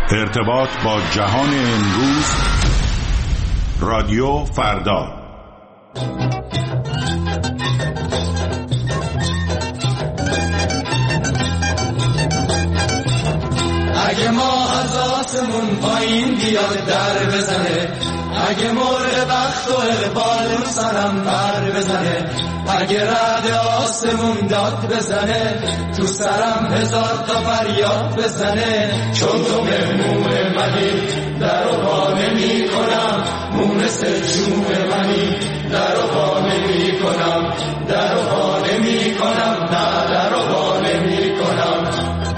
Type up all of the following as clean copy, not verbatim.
ارتباط با جهان امروز، رادیو فردا. اگه ما از آسمون پایین بیاد در بزنه، اگه مرغ بخت و اقبال رو سرم پر بزنه، اگه رعد آسمون داد بزنه، تو سرم هزار تا فریاد بزنه، چون تو مهمون منی در و با نمی کنم، مونس جون منی در و با نمی کنم، در و با نمی کنم، نه در و با نمی کنم.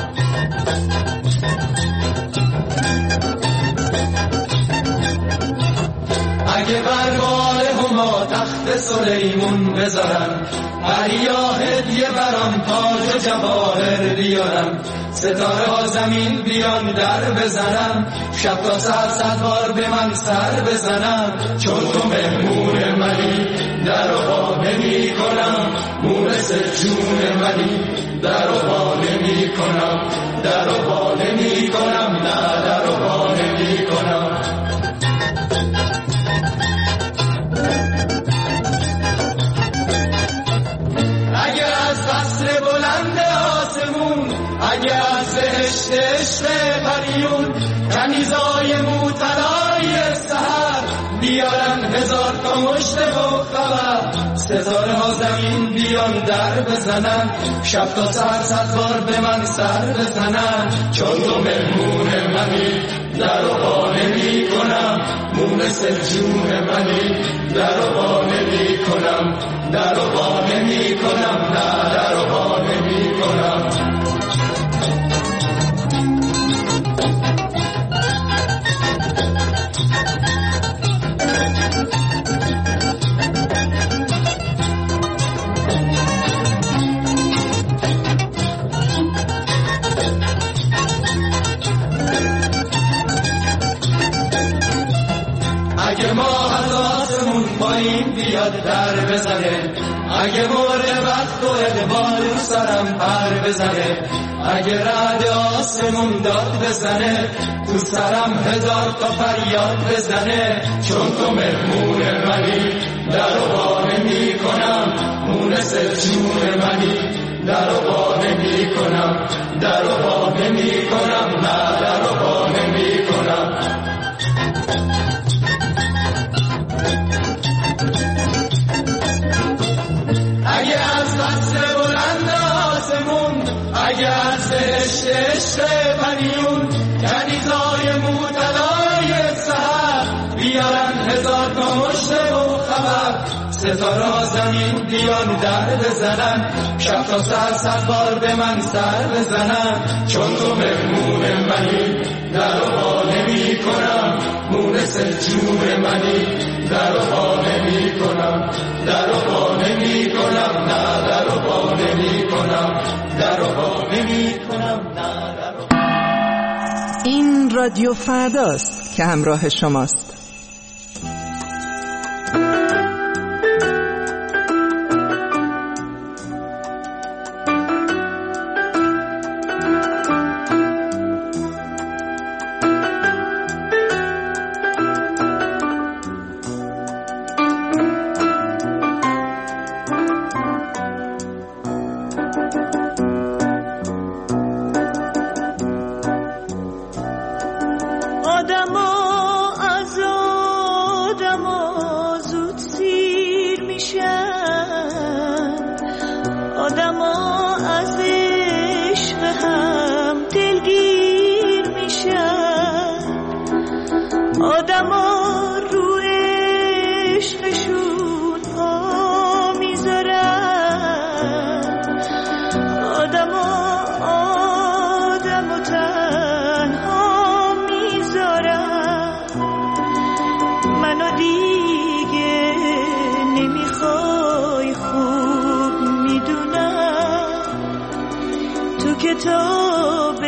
اگه برگال هما تخت سلیمون بذارن، دریا هدیه برام تاج جواهر بیارم، ستاره ها زمین بیان در بزنم، شب تا سر 100 بار به من سر بزنم، چون تو مهمون منی در و با نمی کنم، مونس جون منی در و با نمی کنم، در و با نمی کنم، نه در و با نمی کنم. اگه از قصر بلند آسمون، اگه از بهشت عشق پریون، کنیزای موطلای سحر بیارن هزار تا مژده و خبر، ستاره ها زمین بیان در بزنن، شب تا سر 100 بار به من سر بزنن، چون تو مهمون منی در و با نمی کنم، مونس جون منی در و با نمی کنم، در و با نمی کنم، نه در و با نمی کنم. اگه ما از آسمون پایین بیاد در بزنه، اگه مرغ بخت و اقبال رو سرم پر بزنه، اگه رعد آسمون داد بزنه، تو سرم هزار تا فریاد بزنه، چون تو مهمون منی در و با نمی کنم، مونس جون منی در و با نمی کنم، در و با نمی کنم، نه در و با نمی کنم. اگه از قصر بلند آسمون، اگه از بهشت عشق پریون، کنیزای موطلای سحر بیارن هزار تا مژده و خبر، ستاره ها زمین بیان در بزنن، شب تا سر 100 بار به من سر بزنن، چون تو مهمون منی در و با نمی کنم، مونس جون منی در و با نمی کنم، در و با نمی کنم، نه در و با نمی کنم، در و با نمی کنم، نه در و با. این رادیو فرداست که همراه شماست. کتاب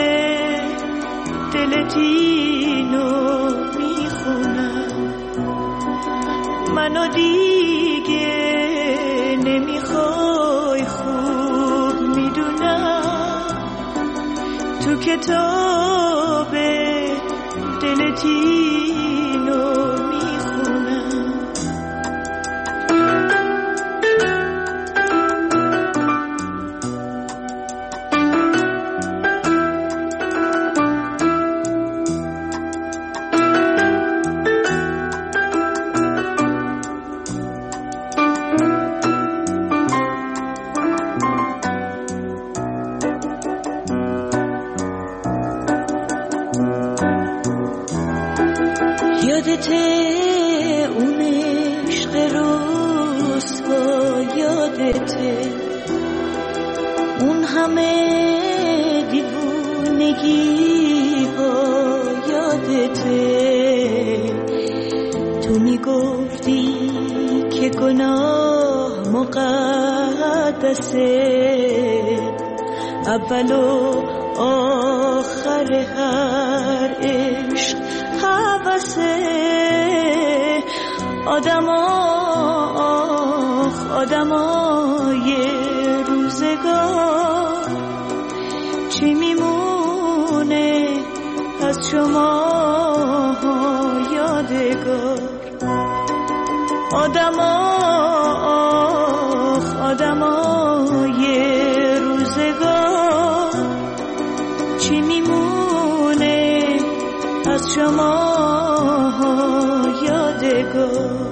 دلتینو میخونم، منو دیگه نمیخوای خوب میدونم، تو کتاب دلت اینو میخونم. یادته اون عشق رسوا، یادته اون همه دیوونگی ها، یادته تو میگفتی که گناه مقدسه، اول و آخر هر عشق حواسه. آدمای روزگار چی میمونه از شما یادگار؟ آدمای روزگار چی میمونه از شما یادگار؟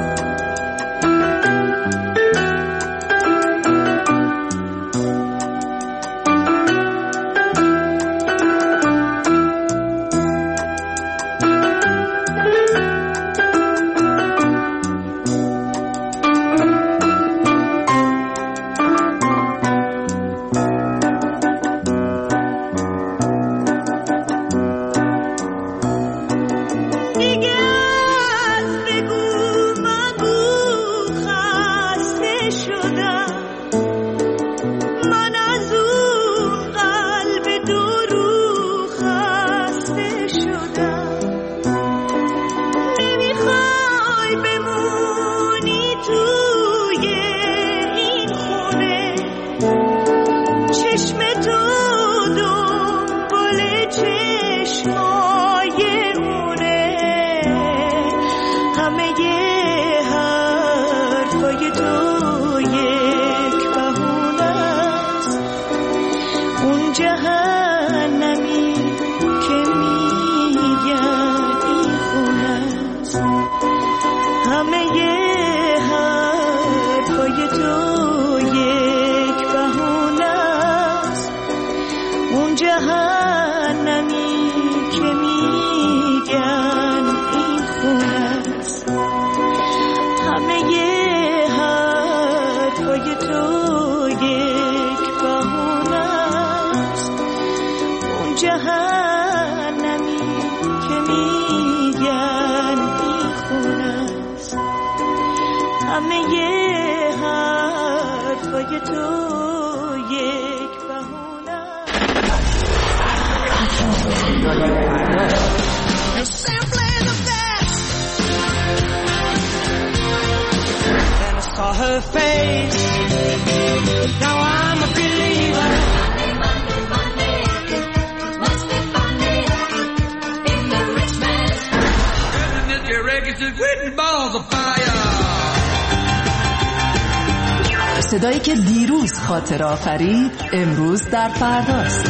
Her face. Now I'm a believer. Monday, must be funny in the rich man's house. And your records is written balls of fire. صدایی که دیروز خاطر آفرید امروز در فرداست.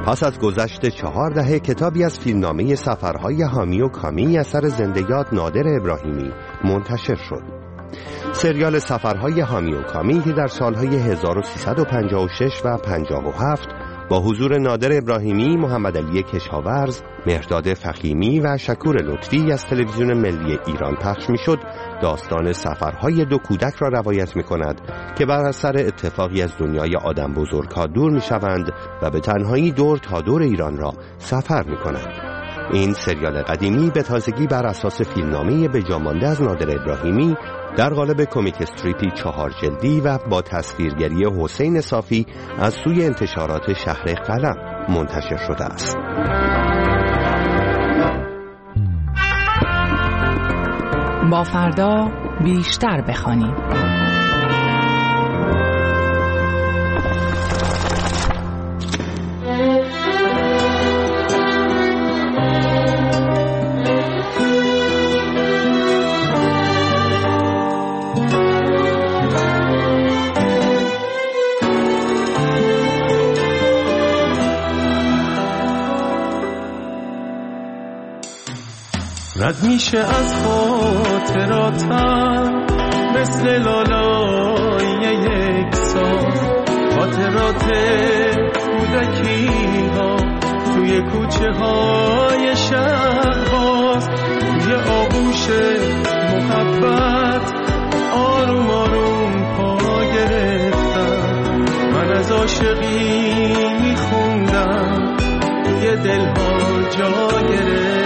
پس از گذشت 4 دهه کتابی از فیلمنامه سفرهای حامی و کامی اثر زنده‌یاد نادر ابراهیمی منتشر شد. سریال سفرهای حامی و کامی که در سالهای 1356 و 57 با حضور نادر ابراهیمی، محمد علی کشاورز، مهرداد فخیمی و شکور لطفی از تلویزیون ملی ایران پخش می‌شد، داستان سفرهای 2 کودک را روایت می‌کند که بر اثر اتفاقی از دنیای آدم بزرگ‌ها دور می‌شوند و به تنهایی دور تا دور ایران را سفر می‌کنند. این سریال قدیمی به تازگی بر اساس فیلمنامه بجامانده از نادر ابراهیمی در قالب کمیک استریپی 4 جلدی و با تصویرگری حسین صافی از سوی انتشارات شهر قلم منتشر شده است. با فردا بیشتر بخوانیم. رد میشه از خاطراتم مثل لالای یک ساز، خاطرات کودکی ها توی کوچه های شهرباز، توی آغوش محبت آروم آروم پا گرفتم. من از عاشقی میخوندم توی دلها جا گرفتم.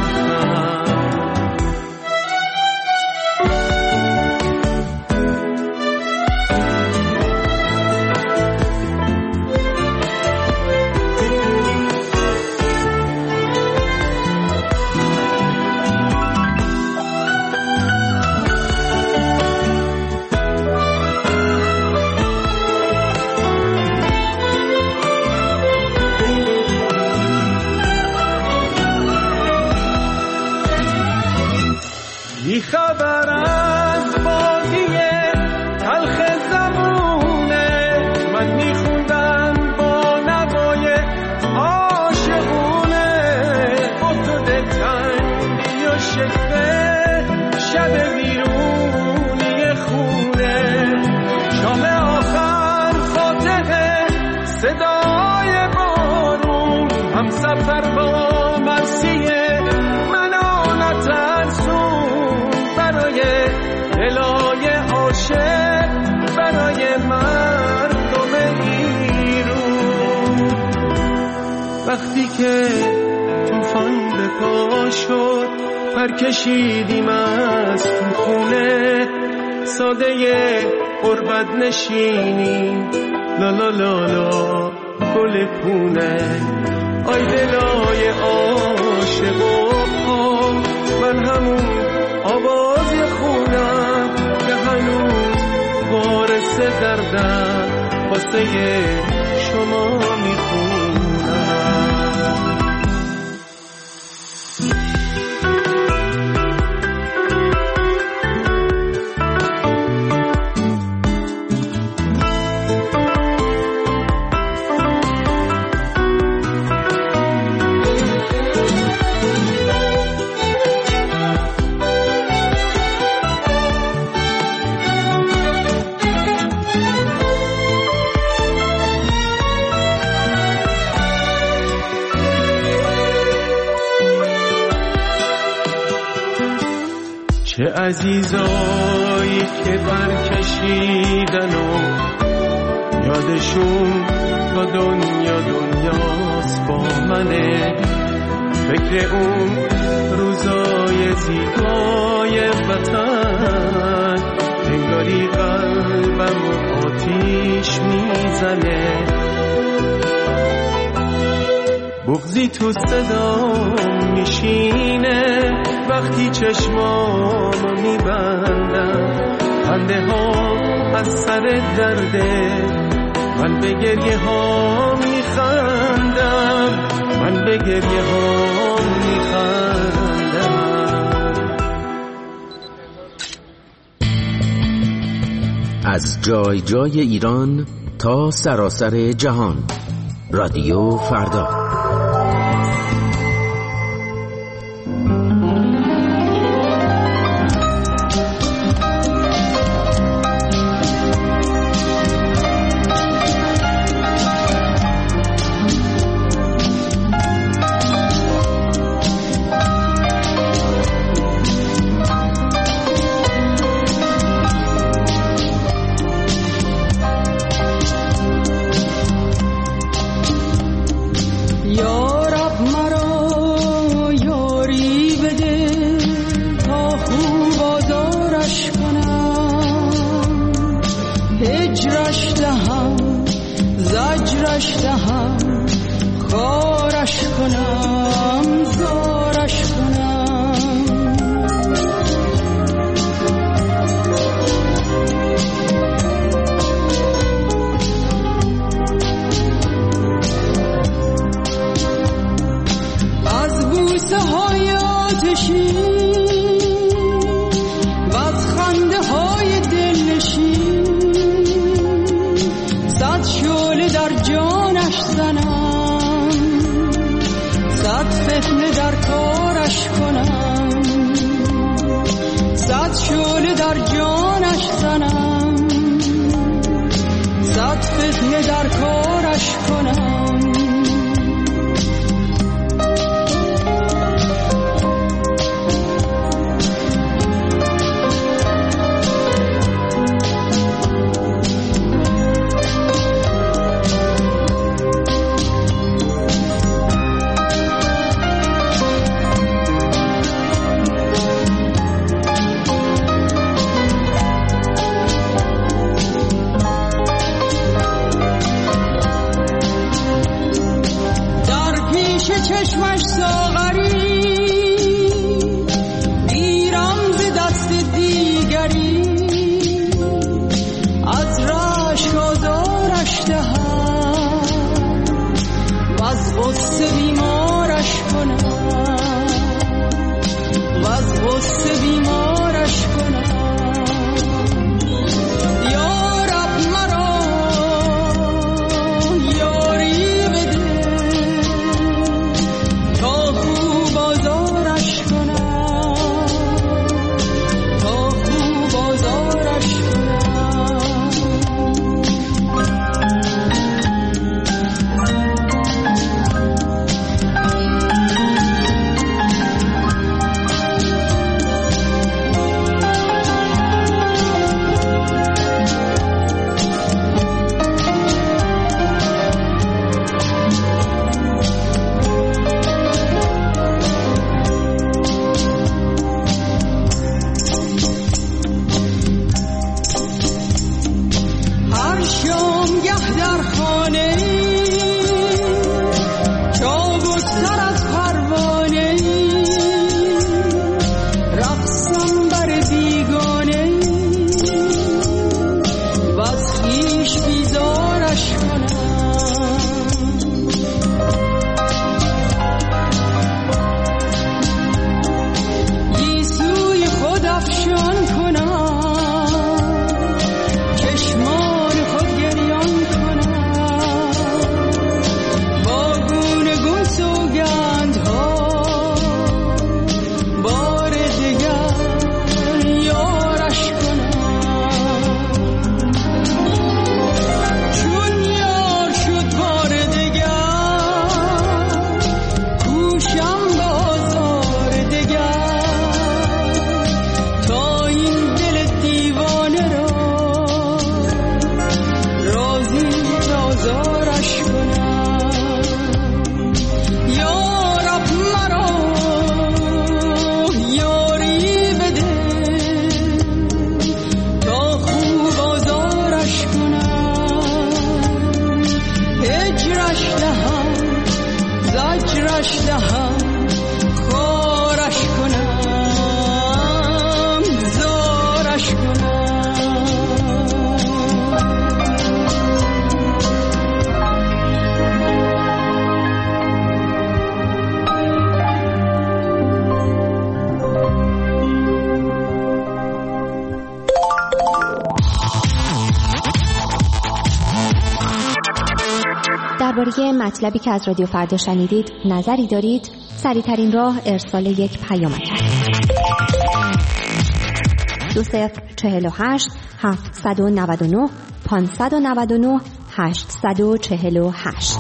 خبر از بازی تلخ زمونه، من میخوندم با نوای عاشقونه، با تو دلتنگی و شکوه شب ویرونی خونه، شام آخر فاتحه صدای بارون، هم سفر با مرسیه من آنت ارزون، برای الهی عاشق، برای مردم ایرون. وقتی که طوفان به پا شد پر کشیدیم از تو خونه، ساده غربت نشینیم لا لا لا لا گل پونه. آی دلای عاشق و پا، من همون آوازی خونم که هنوز وارث دردم واسه شما میخونم. چه عزیزایی که برکشیدن و یادشون تا دنیاست با منه، فکر اون روزای زیبای وطن، انگاری قلبم آتیش میزنه، بغضی تو صدام میشینه وقتی چشمامو میبندم، خنده ها از سر درده، من به گریه ها میخندم، من به گریه ها میخندم. از جای جای ایران تا سراسر جهان، رادیو فردا. درباره مطلبی که از رادیو فردا شنیدید نظری دارید؟ سریع‌ترین راه ارسال یک پیامک است. 2048 799 599 848.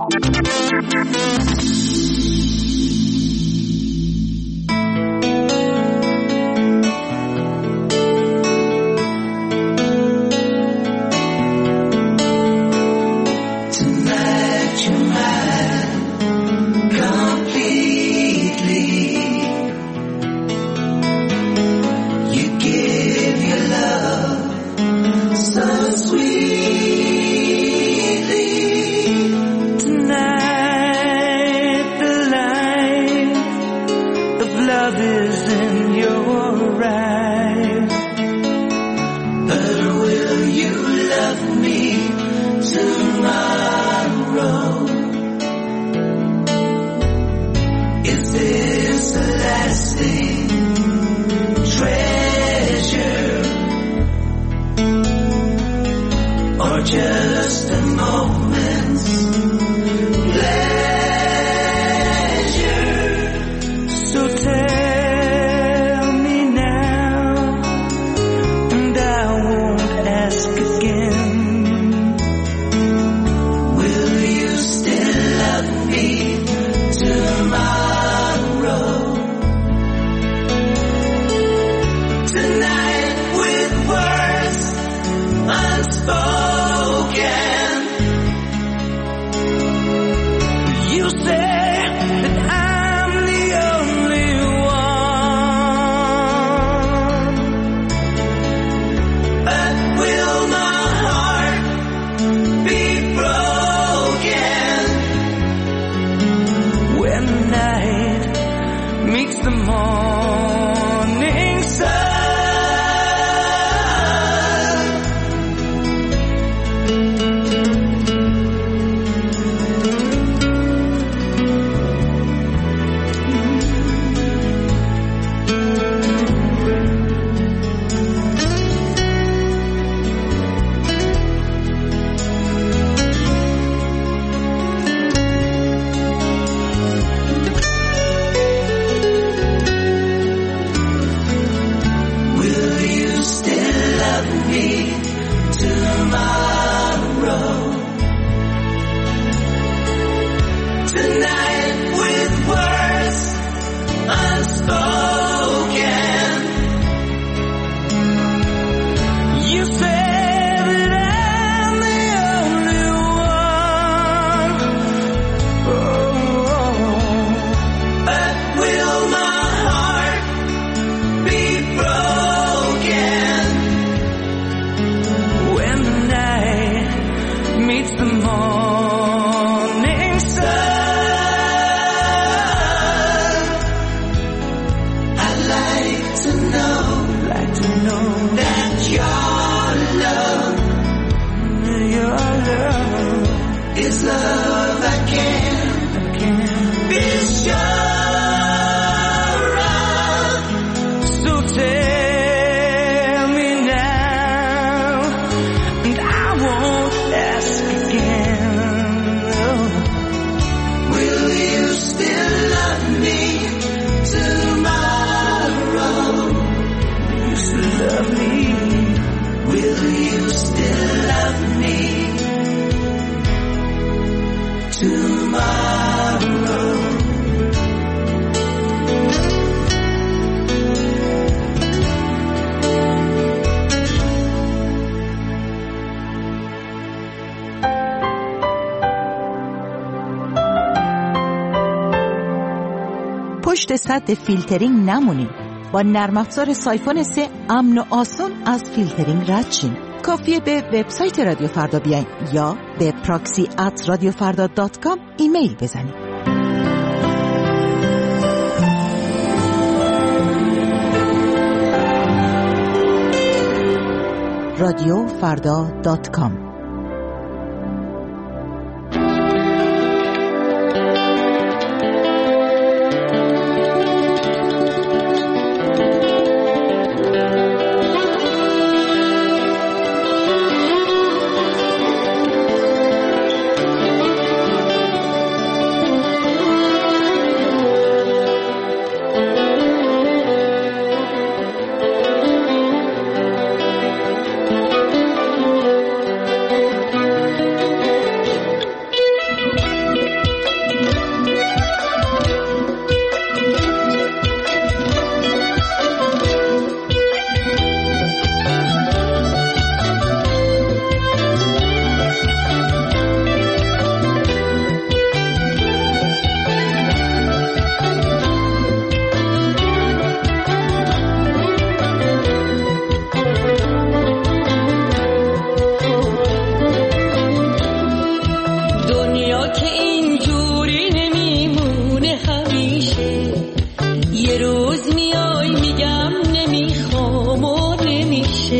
پشت سد فیلترینگ نمونید. با نرم افزار سایفون 3 امن و آسان از فیلترینگ رد شین. کافیه به وبسایت رادیو فردا بیاین یا به proxy@radiofarda.com ایمیل بزنید. radiofarda.com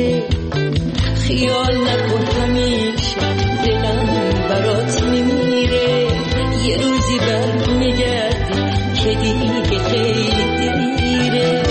میشه. خیال نکن همیشه دلم برات میمیره، یه روزی بر میگردی که دیگه خیلی دیره.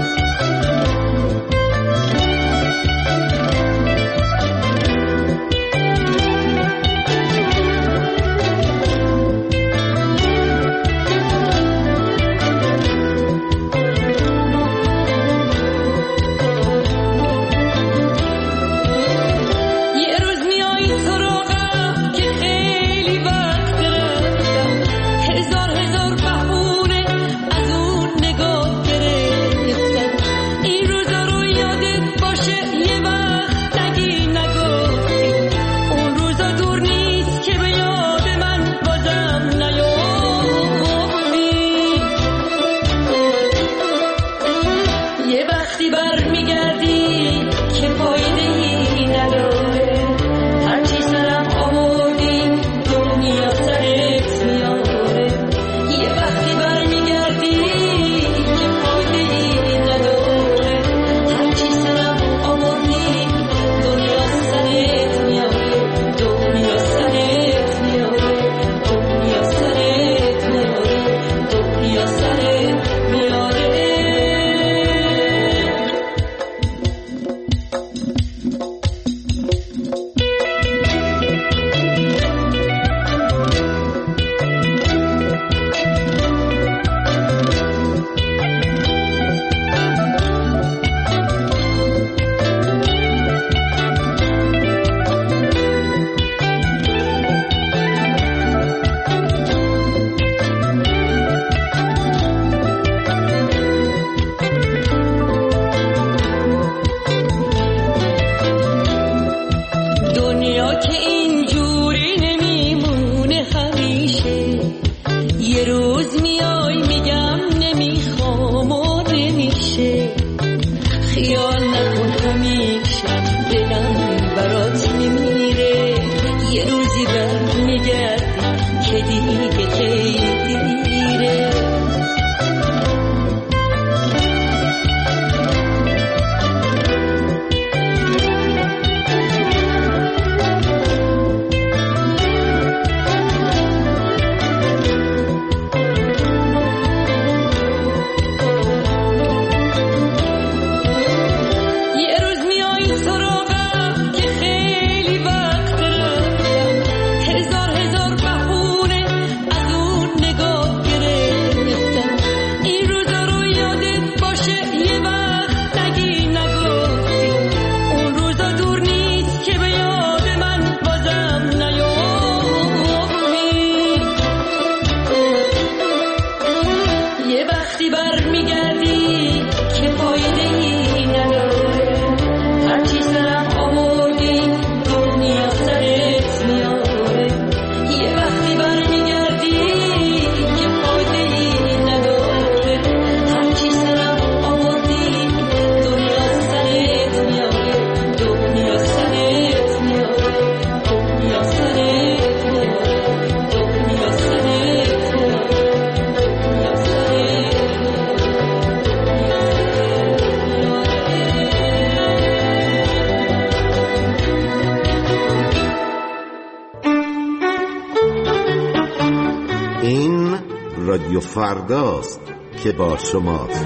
رادیو فرداست که با شماست.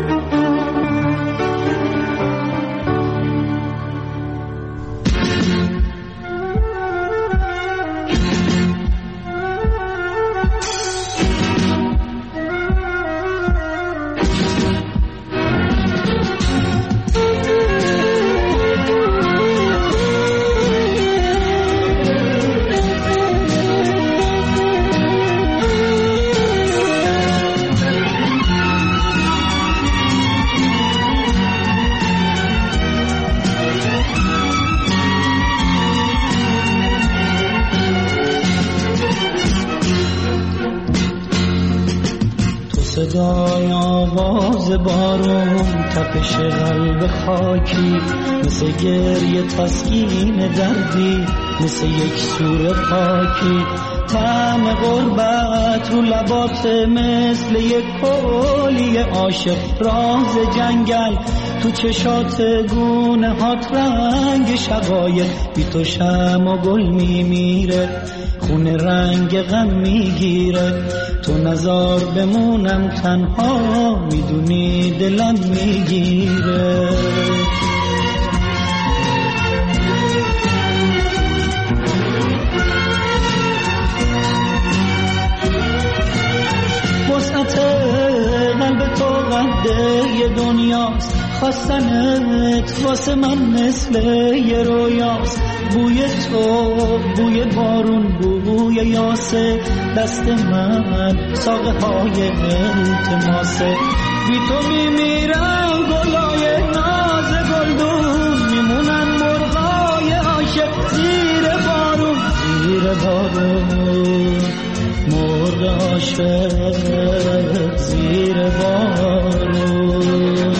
صدای آواز بارون، تپش قلب خاکی، مثل گریه تسکین دردی، مثل یک سور خاکی، طعم غربت رو لبات مثل یک کولی عاشق، راز جنگل تو چشات گونه هات رنگ شقایق، بی تو شمع و گل میمیره، خون رنگ غم میگیره، تو نزار بمونم تنها، میدونی دلم میگیره. وسعت قلب تو قده یه دنیاست، خواستنت واسه من مثل یه رویاست، بوی تو بوی بارون بوی یاسه، دست من ساقه های التماسه، بی تو میمیرم گلای ناز گلدون، میمونن مرغای عاشق زیر بارون، زیر بارون مرغ عاشق زیر بارون.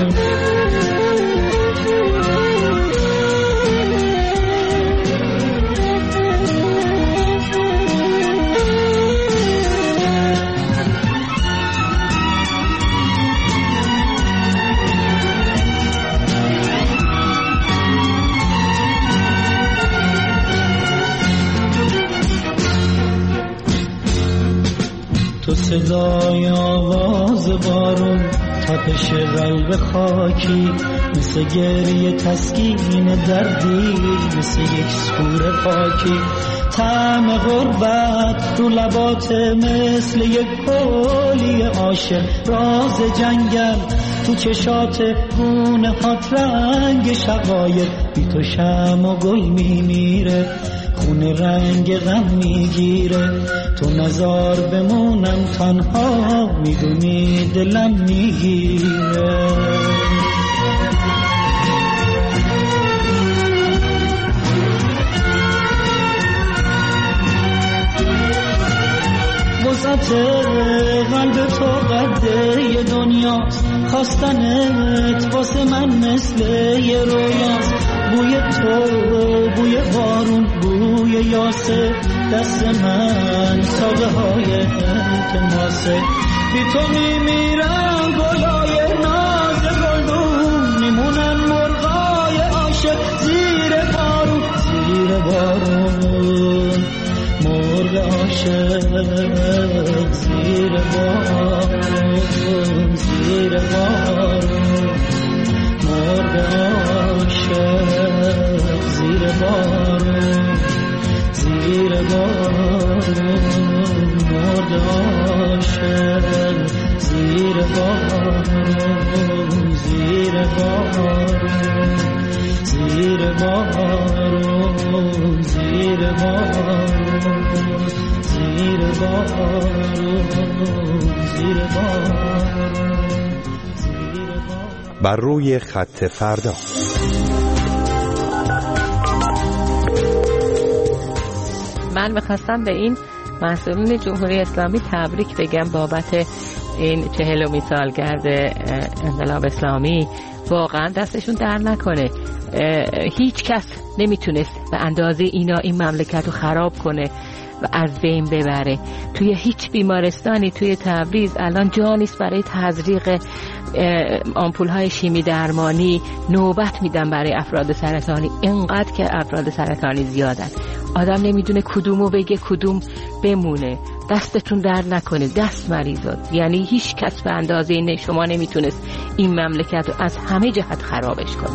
تو صدای آواز بارون، تپش قلب خاکی، مثل گریه تسکین دردی، مثل یک سور خاکی، طعم غربت رو لبات مثل یک کولی عاشق، راز جنگل تو چشات گونه هات رنگ شقایق، بی تو شمع و گل میمیره، خون رنگ غم میگیره، تو نزار بمونم تنها، میدونی دلم میگیره. وسعت قلب تو قده یه دنیاست، خواستنت واسه من مثل یه رویاست، بوی تو بوی بارون بوی یاسه، دست من ساقه های التماسه، بی تو میمیرم گلای ناز گلدون، میمونن مرغای عاشق زیر بارون، زیر بارون مرغ عاشق زیر بارون، زیر بارون مرغ عاشق زیر بارون، زیر بارون مرغ عاشق زیر بارون، زیر بارون، زیر بارون، زیر بارون، زیر بارون، زیر بارون. بر روی خط فردا. من میخواستم به این مسئولین جمهوری اسلامی تبریک بگم بابت این 40 سالگرد انقلاب اسلامی. واقعا دستشون در نکنه، هیچ کس نمیتونست به اندازه اینا این مملکت رو خراب کنه و از بین ببره. توی هیچ بیمارستانی توی تبریز الان جا نیست برای تزریق آمپول‌های شیمی درمانی، نوبت میدن برای افراد سرطانی، اینقدر که افراد سرطانی زیادن، آدم نمیدونه کدومو بگه کدوم بمونه. دستتون در نکنه، دست مریضات، یعنی هیچ کس به اندازه شما نمیتونست این مملکت رو از همه جهت خرابش کنه.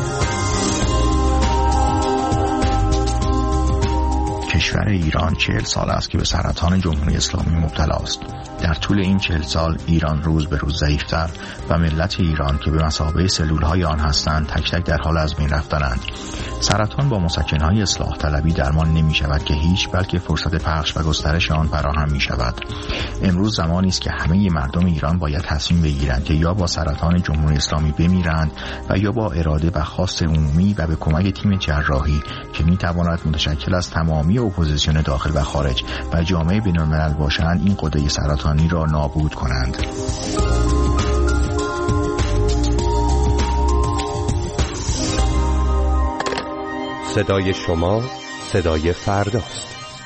کشور ایران 40 سال است که به سرطان جمهوری اسلامی مبتلا است. در طول این 40 سال ایران روز به روز ضعیفتر و ملت ایران که به مثابه سلولهای آن هستند تک تک در حال از بین رفتنند. سرطان با مسکنهای اصلاح طلبی درمان نمی شود که هیچ، بلکه فرصت پخش و گسترش آن فراهم می شود. امروز زمانی است که همه مردم ایران باید تصمیم بگیرند که یا با سرطان جمهوری اسلامی بمیرند و یا با اراده و خواست عمومی و به کمک تیم جراحی که می تواند متشکل از تمامی اپوزیسیون داخل و خارج و جامعه بین‌الملل باشند این غده سرطانی را نابود کنند. صدای شما، صدای فرداست.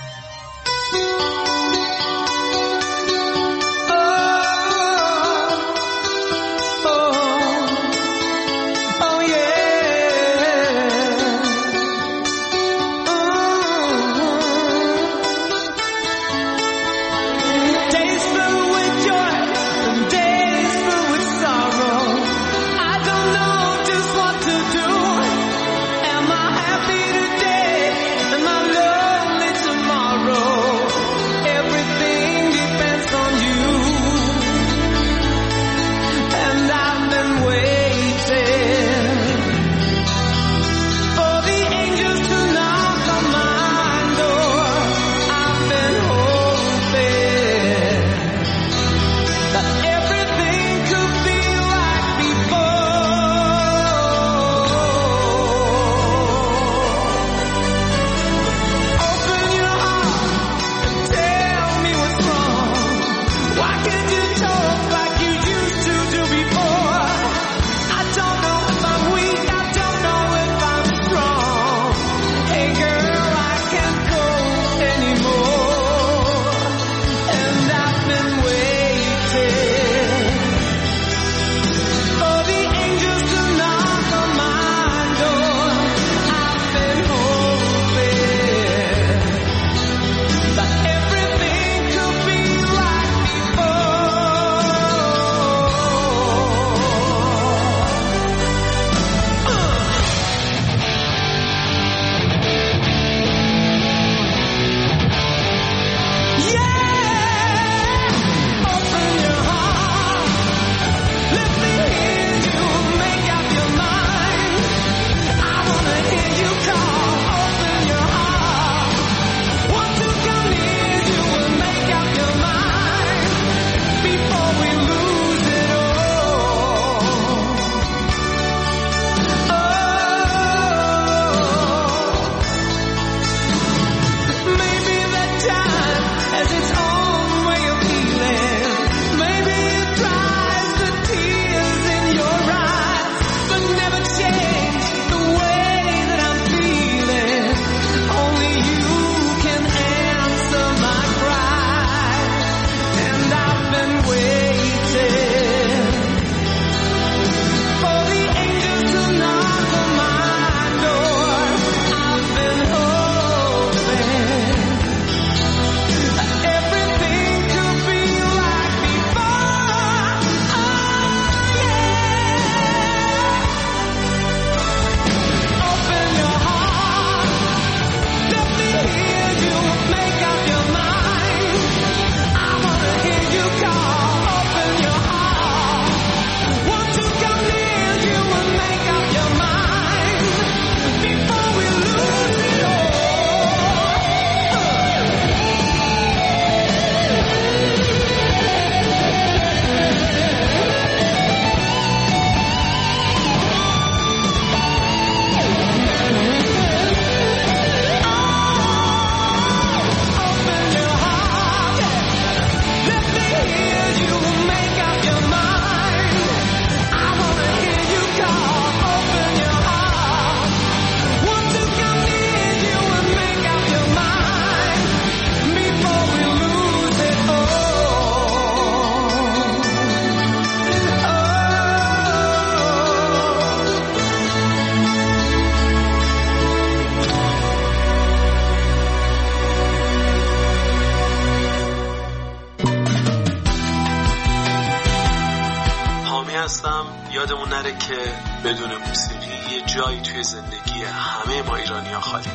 یادمون نره که بدون موسیقی یه جایی توی زندگی همه ما ایرانی‌ها خالی.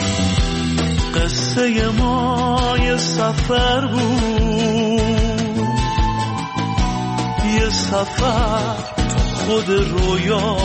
قصه ما یه سفر بود، یه سفر خود رویا،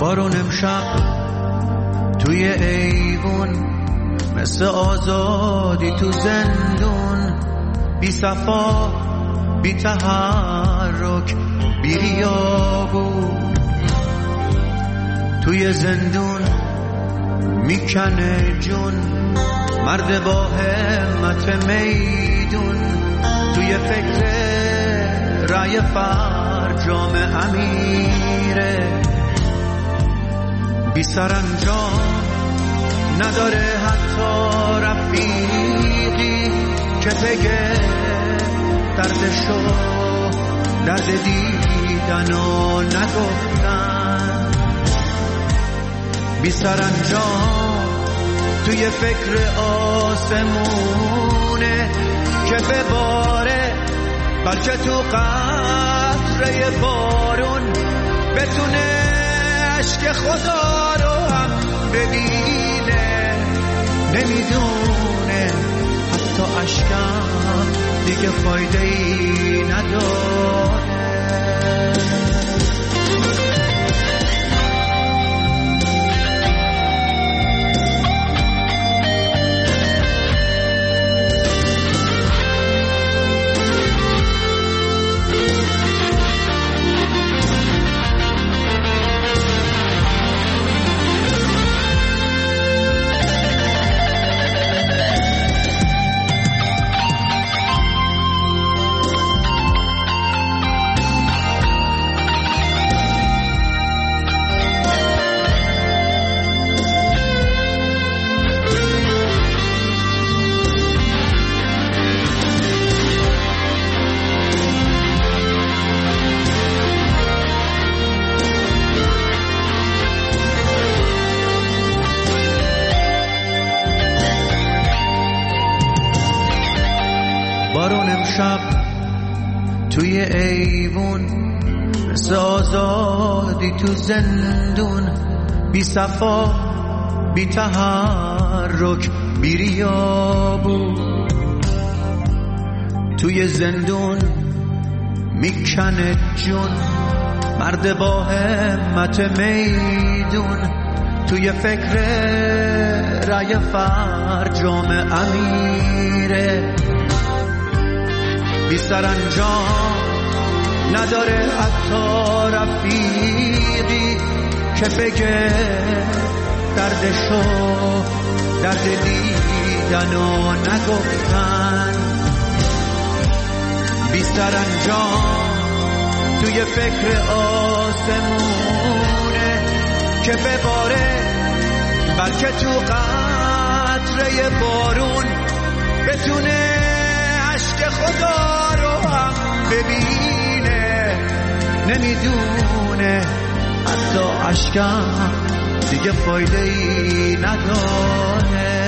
بارون امشب توی ایوون مثل آزادی تو زندون، بی صفا بی تحرک بی ریا بود. توی زندون میکنه جون مرد با همت میدون، توی فکر رای فرجام امیره، بی سرانجام نداره حتی رفیقی که بگه دردشو درد دیدن و نگفتن، بی سرانجام توی فکر آسمونه که بباره، بلکه تو قطره بارون بتونه عشق خدا رو هم ببینه. نمیدونه حتی عشقم دیگه فایده ای نداره. بارون امشب توی ایوون مثل آزادی تو زندون، بی صفا بی تحرک بی ریا بود. توی زندون میکنه جون مرد با همت میدون، توی فکر رای فرجام امیره، بی سرانجام نداره حتی رفیقی که بگه دردشو درد دیدن و نگفتن، بی سرانجام توی فکر آسمونه که بباره، بلکه تو قطره بارون بتونه عشق خدا رو هم ببینه. نمیدونه حتی عشقم دیگه فایده ای نداره.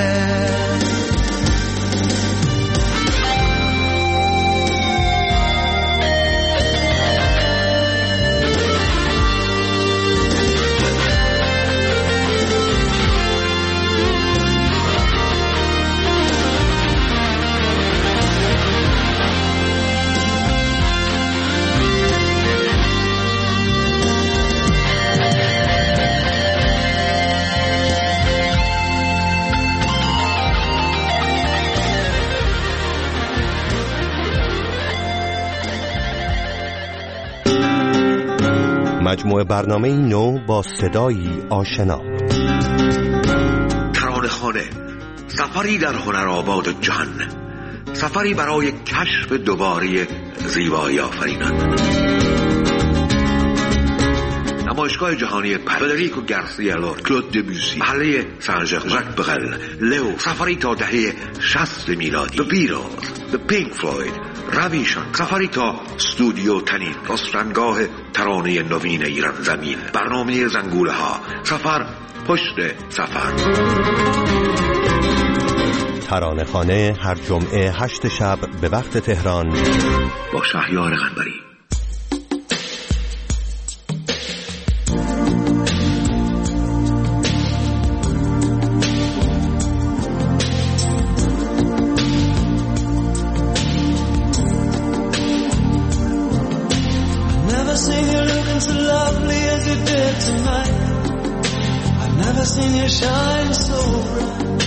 مجموعه برنامه نو با صدایی آشنا. ترانه‌خانه، سفری در هنرآباد جهان، سفری برای کشف دوباره زیبایی آفرینان. نمایشگاه جهانی فدریکو گارسیا لورکا، کلود دبوسی، محله سن ژاک برل، لئو، سفری تا دهه 60 میلادی، The Beatles، The Pink Floyd، رویشان، سفری تا استودیو تنین، رستنگاه ترانه نوین ایران زمین، برنامه زنگوله ها، سفر پشت سفر. ترانه‌خانه هر جمعه 8 شب به وقت تهران با شهریار قنبری. Never seen you looking so lovely as you did tonight. never seen you shine so bright.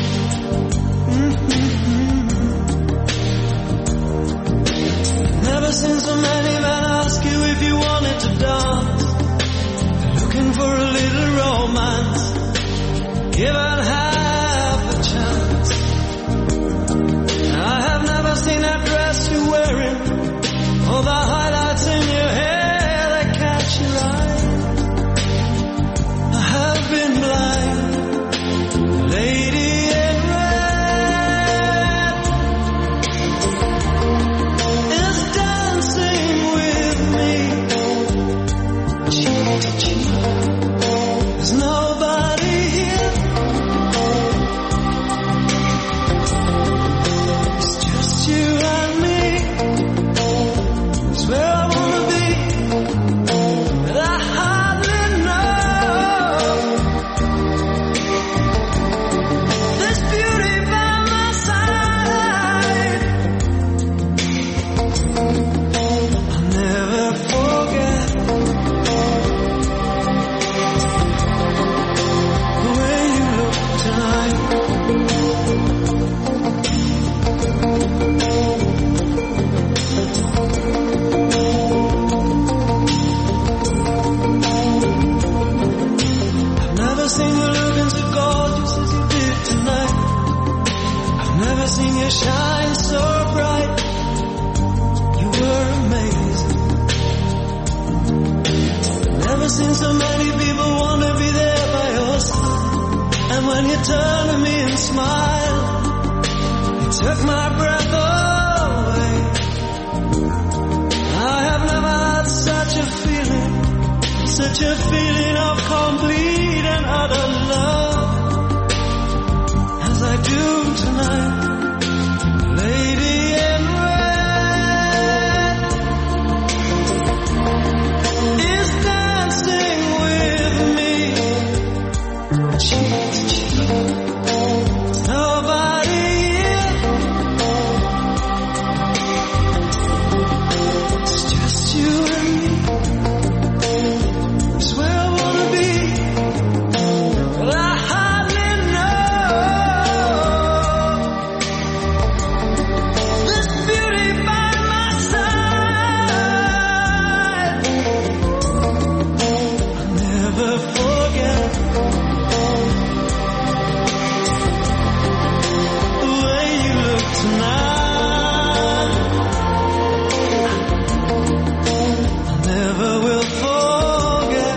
Never seen so many men ask you if you wanted to dance. They're looking for a little romance, given half a chance. I have never seen that dress you're wearing, or the highlights in your hair that catch your eye. I have been blind, lady in red is dancing with me, cheek to cheek. There's nobody here, it's just you and me. It's where I wanna be, but I hardly know this beauty by my side. I'll never forget the way you look tonight. I've never seen you looking so gorgeous as you did tonight. I've never seen you shine so bright. You were amazing. Never seen so many people want to be there by your side. And when you turned to me and smiled, it took my breath away. I have never had such a feeling of complete and utter love as I do tonight. Lady in red is dancing with me, cheek to cheek. Nobody here, it's just you and me. It's where I wanna be, but I hardly know this beauty by my side. I'll never forget the way you look tonight. I never will forget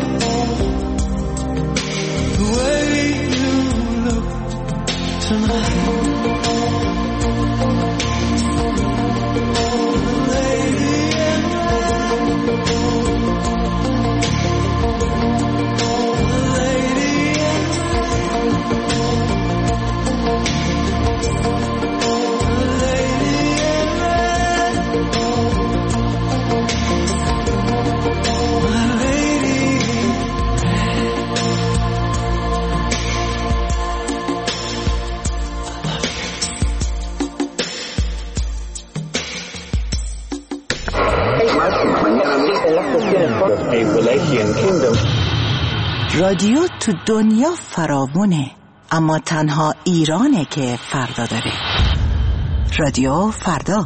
the way you look tonight. Lady in lady in lady in red, my lady. رادیو تو دنیا فراوونه، اما تنها ایرانه که فردا داره. رادیو فردا.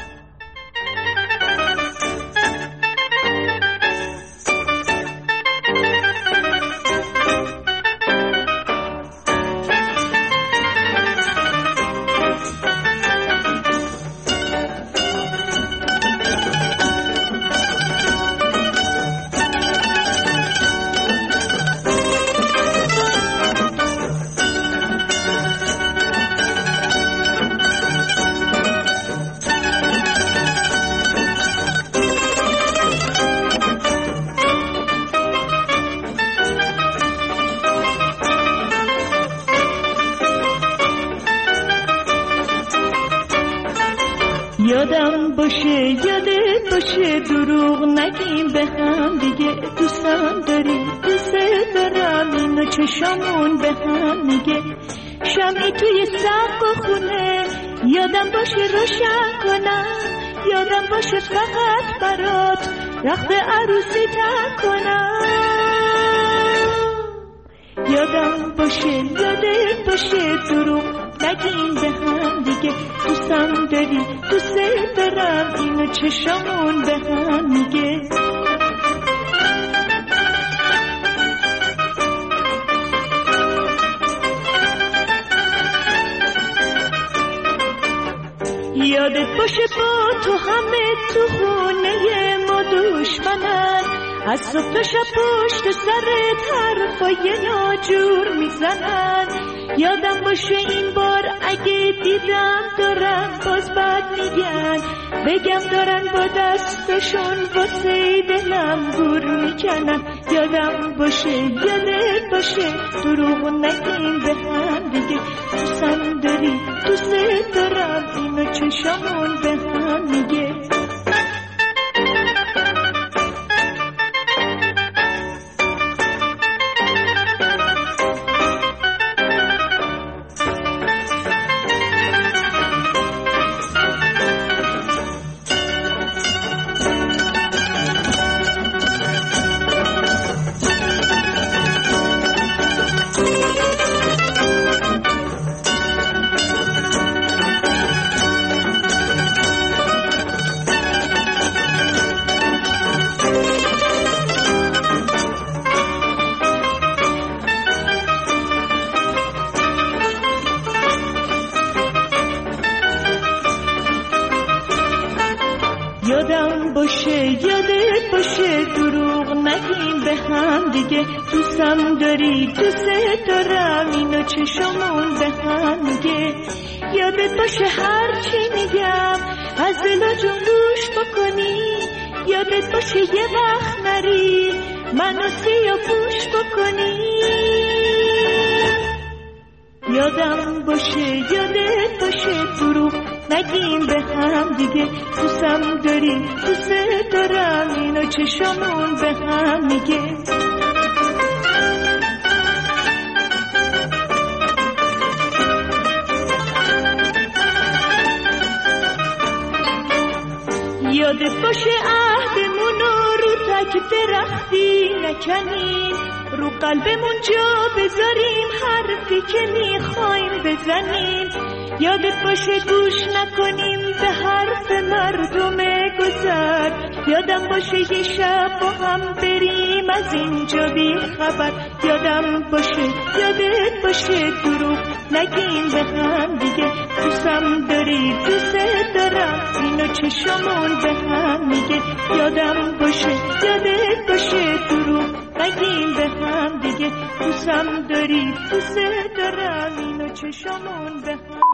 یادم باشه یادت باشه دروغ نگیم به هم دیگه، دوستم داری دوست دارم اینو چشامون به هم میگه، شمعی توی سقف خونه یادم باشه روشن کنم، یادم باشه فقط برات رخت عروسی تن کنم، یادم باشه دروغ نگیم به هم دیگه، دوستم داری دوست دارم، اینو چشامون به هم میگه. یادت باشه با تو همه تو خونه ما دشمنن، از صبح تا شب پشت سرت حرفای ناجور میزنن. یادم باشه این بار اگه دیدم دارن باز بد میگن، بگم دارن با دستشون واسه دلم گور میکنن. یادم باشه دروغ نگیم به هم دیگه، دوستم داری دوست دارم، اینو چشامون به هم میگه. یادت باشه دروغ نگیم به هم دیگه، دوستم داری دوست دارم، اینو چشامون به هم میگه. یادت باشه هر چی میگم از دل جون گوش بکنی، یادت باشه یه وقت نری منو سیاه پوش بکنی. یادت باشه دروغ نگیم به هم دیگه، دوستم داری دوست دارم، اینو چشامون به هم میگه. یادت باشه عهدمونو رو تک درختی نکنیم، رو قلبمون جا بذاریم حرفی که میخوایم بزنیم. یادت باشه گوش نکنیم به حرف مردم گذر، یادم باشه یه شب با هم بریم از اینجا بی خبر. یادت باشه دروغ نگیم به هم دیگه، دوستم داری دوست دارم، اینو چشامون به هم میگه. یادت باشه دروغ نگیم به هم دیگه، دوستم داری دوست دارم، اینو چشامون به هم